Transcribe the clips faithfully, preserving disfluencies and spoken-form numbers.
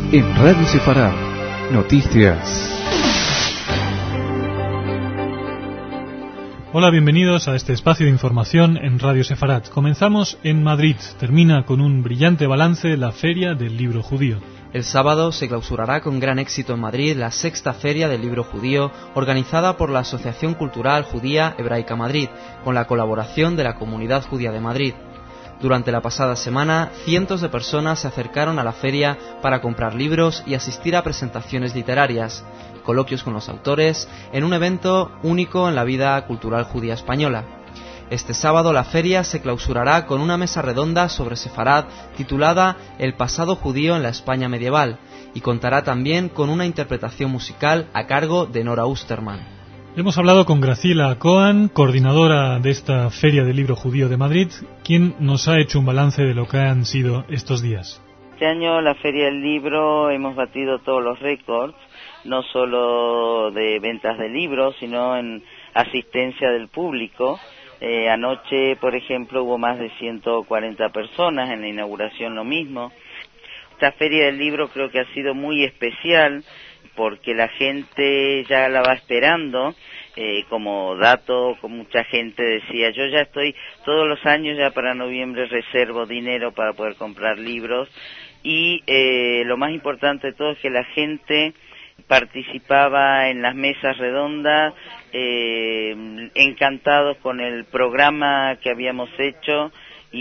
en Radio Sefarad. Noticias. Hola, bienvenidos a este espacio de información en Radio Sefarad. Comenzamos en Madrid. Termina con un brillante balance la Feria del Libro Judío. El sábado se clausurará con gran éxito en Madrid la sexta Feria del Libro Judío, organizada por la Asociación Cultural Judía Hebraica Madrid, con la colaboración de la Comunidad Judía de Madrid. Durante la pasada semana, cientos de personas se acercaron a la feria para comprar libros y asistir a presentaciones literarias, coloquios con los autores, en un evento único en la vida cultural judía española. Este sábado la feria se clausurará con una mesa redonda sobre Sefarad titulada El pasado judío en la España medieval y contará también con una interpretación musical a cargo de Nora Usterman. Hemos hablado con Graciela Cohen, coordinadora de esta Feria del Libro Judío de Madrid, quien nos ha hecho un balance de lo que han sido estos días. Este año la Feria del Libro hemos batido todos los récords, no solo de ventas de libros, sino en asistencia del público. Eh, anoche, por ejemplo, hubo más de ciento cuarenta personas, en la inauguración lo mismo. Esta Feria del Libro creo que ha sido muy especial porque la gente ya la va esperando. Eh, como dato, con mucha gente decía, yo ya estoy todos los años, ya para noviembre reservo dinero para poder comprar libros. Y eh, lo más importante de todo es que la gente participaba en las mesas redondas, eh, encantados con el programa que habíamos hecho,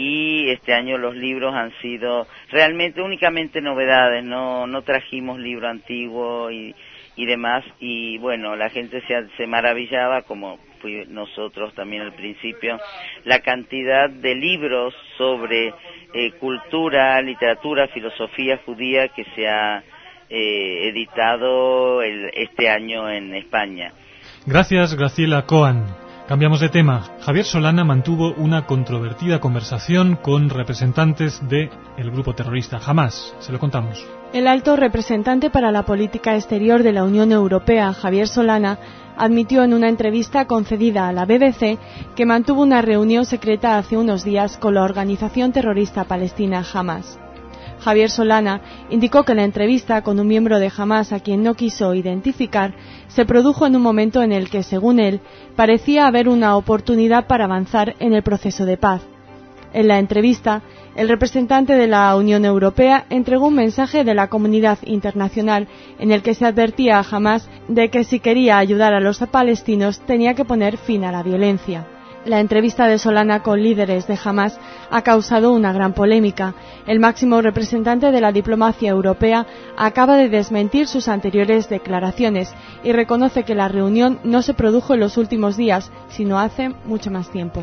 y este año los libros han sido realmente únicamente novedades, no no trajimos libro antiguo y, y demás, y bueno, la gente se, se maravillaba, como fui nosotros también al principio, la cantidad de libros sobre eh, cultura, literatura, filosofía judía que se ha Eh, editado el, este año en España. Gracias, Graciela Cohen. Cambiamos de tema. Javier Solana mantuvo una controvertida conversación con representantes del grupo terrorista Hamás. Se lo contamos. El alto representante para la política exterior de la Unión Europea, Javier Solana, admitió en una entrevista concedida a la B B C que mantuvo una reunión secreta hace unos días con la organización terrorista palestina Hamás. Javier Solana indicó que la entrevista con un miembro de Hamás a quien no quiso identificar se produjo en un momento en el que, según él, parecía haber una oportunidad para avanzar en el proceso de paz. En la entrevista, el representante de la Unión Europea entregó un mensaje de la comunidad internacional en el que se advertía a Hamás de que si quería ayudar a los palestinos tenía que poner fin a la violencia. La entrevista de Solana con líderes de Hamás ha causado una gran polémica. El máximo representante de la diplomacia europea acaba de desmentir sus anteriores declaraciones y reconoce que la reunión no se produjo en los últimos días, sino hace mucho más tiempo.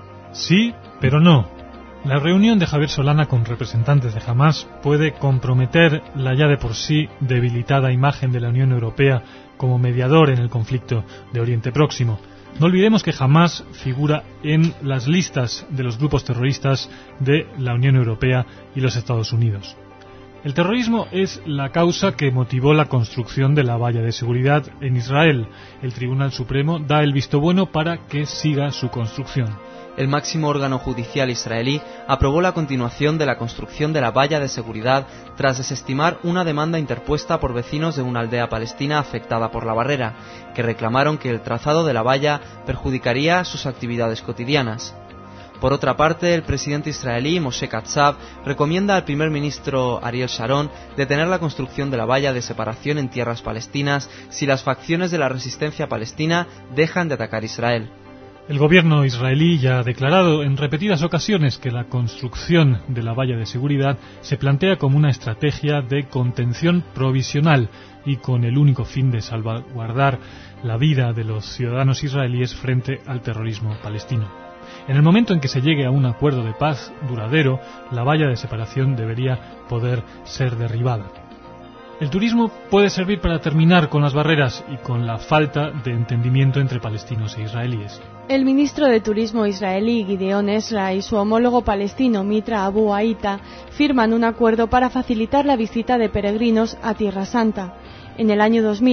Sí, pero no. La reunión de Javier Solana con representantes de Hamás puede comprometer la ya de por sí debilitada imagen de la Unión Europea como mediador en el conflicto de Oriente Próximo. No olvidemos que Hamás figura en las listas de los grupos terroristas de la Unión Europea y los Estados Unidos. El terrorismo es la causa que motivó la construcción de la valla de seguridad en Israel. El Tribunal Supremo da el visto bueno para que siga su construcción. El máximo órgano judicial israelí aprobó la continuación de la construcción de la valla de seguridad tras desestimar una demanda interpuesta por vecinos de una aldea palestina afectada por la barrera, que reclamaron que el trazado de la valla perjudicaría sus actividades cotidianas. Por otra parte, el presidente israelí Moshe Katsav recomienda al primer ministro Ariel Sharon detener la construcción de la valla de separación en tierras palestinas si las facciones de la resistencia palestina dejan de atacar Israel. El gobierno israelí ya ha declarado en repetidas ocasiones que la construcción de la valla de seguridad se plantea como una estrategia de contención provisional y con el único fin de salvaguardar la vida de los ciudadanos israelíes frente al terrorismo palestino. En el momento en que se llegue a un acuerdo de paz duradero, la valla de separación debería poder ser derribada. El turismo puede servir para terminar con las barreras y con la falta de entendimiento entre palestinos e israelíes. El ministro de Turismo israelí Gideon Ezra y su homólogo palestino Mitra Abu Aita firman un acuerdo para facilitar la visita de peregrinos a Tierra Santa. En el año dos mil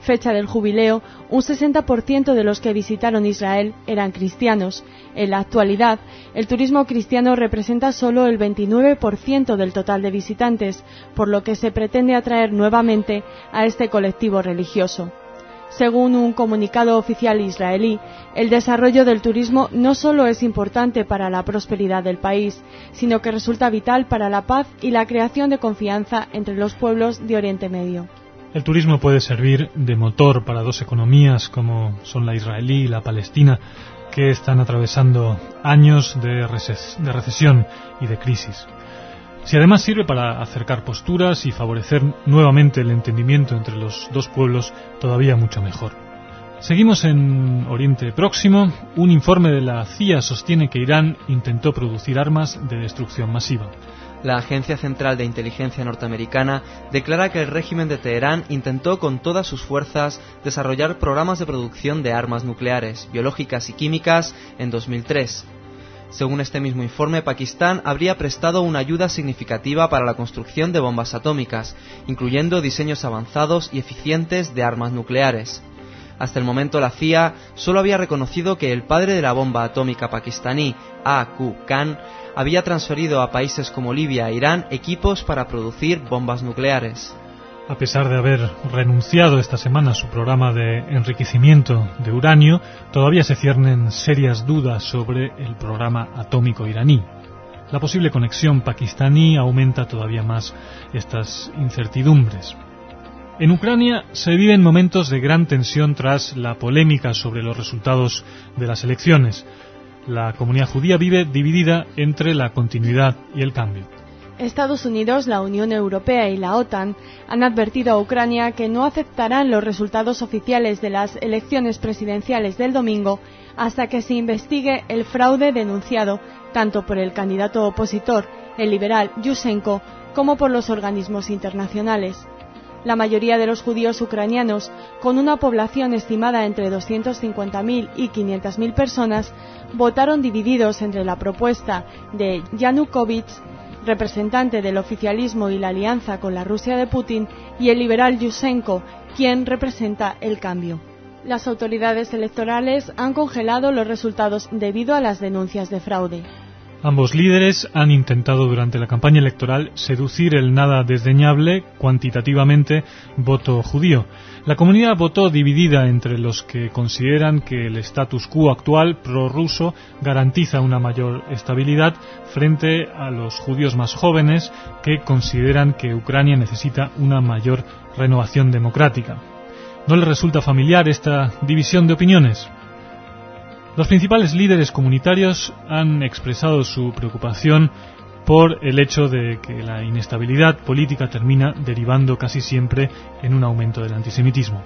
fecha del jubileo, un sesenta por ciento de los que visitaron Israel eran cristianos. En la actualidad, el turismo cristiano representa solo el veintinueve por ciento del total de visitantes, por lo que se pretende atraer nuevamente a este colectivo religioso. Según un comunicado oficial israelí, el desarrollo del turismo no solo es importante para la prosperidad del país, sino que resulta vital para la paz y la creación de confianza entre los pueblos de Oriente Medio. El turismo puede servir de motor para dos economías como son la israelí y la palestina, que están atravesando años de, reces- de recesión y de crisis. Si además sirve para acercar posturas y favorecer nuevamente el entendimiento entre los dos pueblos, todavía mucho mejor. Seguimos en Oriente Próximo. Un informe de la C I A sostiene que Irán intentó producir armas de destrucción masiva. La Agencia Central de Inteligencia Norteamericana declara que el régimen de Teherán intentó con todas sus fuerzas desarrollar programas de producción de armas nucleares, biológicas y químicas en dos mil tres. Según este mismo informe, Pakistán habría prestado una ayuda significativa para la construcción de bombas atómicas, incluyendo diseños avanzados y eficientes de armas nucleares. Hasta el momento la C I A solo había reconocido que el padre de la bomba atómica pakistaní, A Q Khan, había transferido a países como Libia e Irán equipos para producir bombas nucleares. A pesar de haber renunciado esta semana a su programa de enriquecimiento de uranio, todavía se ciernen serias dudas sobre el programa atómico iraní. La posible conexión pakistaní aumenta todavía más estas incertidumbres. En Ucrania se viven momentos de gran tensión tras la polémica sobre los resultados de las elecciones. La comunidad judía vive dividida entre la continuidad y el cambio. Estados Unidos, la Unión Europea y la OTAN han advertido a Ucrania que no aceptarán los resultados oficiales de las elecciones presidenciales del domingo hasta que se investigue el fraude denunciado tanto por el candidato opositor, el liberal Yushchenko, como por los organismos internacionales. La mayoría de los judíos ucranianos, con una población estimada entre doscientas cincuenta mil y quinientas mil personas, votaron divididos entre la propuesta de Yanukovych, representante del oficialismo y la alianza con la Rusia de Putin, y el liberal Yushchenko, quien representa el cambio. Las autoridades electorales han congelado los resultados debido a las denuncias de fraude. Ambos líderes han intentado durante la campaña electoral seducir el nada desdeñable, cuantitativamente, voto judío. La comunidad votó dividida entre los que consideran que el status quo actual prorruso garantiza una mayor estabilidad frente a los judíos más jóvenes que consideran que Ucrania necesita una mayor renovación democrática. ¿No les resulta familiar esta división de opiniones? Los principales líderes comunitarios han expresado su preocupación por el hecho de que la inestabilidad política termina derivando casi siempre en un aumento del antisemitismo.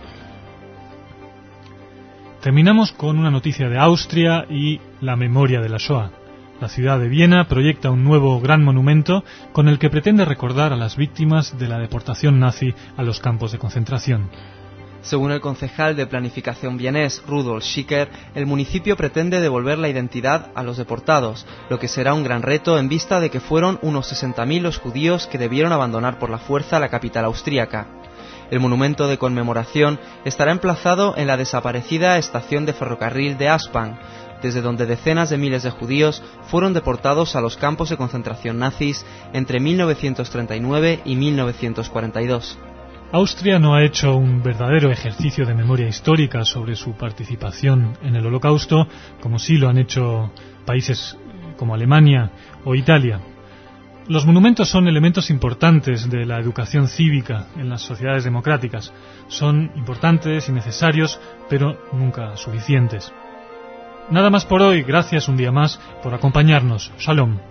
Terminamos con una noticia de Austria y la memoria de la Shoah. La ciudad de Viena proyecta un nuevo gran monumento con el que pretende recordar a las víctimas de la deportación nazi a los campos de concentración. Según el concejal de planificación vienés Rudolf Schicker, el municipio pretende devolver la identidad a los deportados, lo que será un gran reto en vista de que fueron unos sesenta mil los judíos que debieron abandonar por la fuerza la capital austríaca. El monumento de conmemoración estará emplazado en la desaparecida estación de ferrocarril de Aspang, desde donde decenas de miles de judíos fueron deportados a los campos de concentración nazis entre mil novecientos treinta y nueve y mil novecientos cuarenta y dos. Austria no ha hecho un verdadero ejercicio de memoria histórica sobre su participación en el Holocausto, como sí lo han hecho países como Alemania o Italia. Los monumentos son elementos importantes de la educación cívica en las sociedades democráticas. Son importantes y necesarios, pero nunca suficientes. Nada más por hoy. Gracias un día más por acompañarnos. Shalom.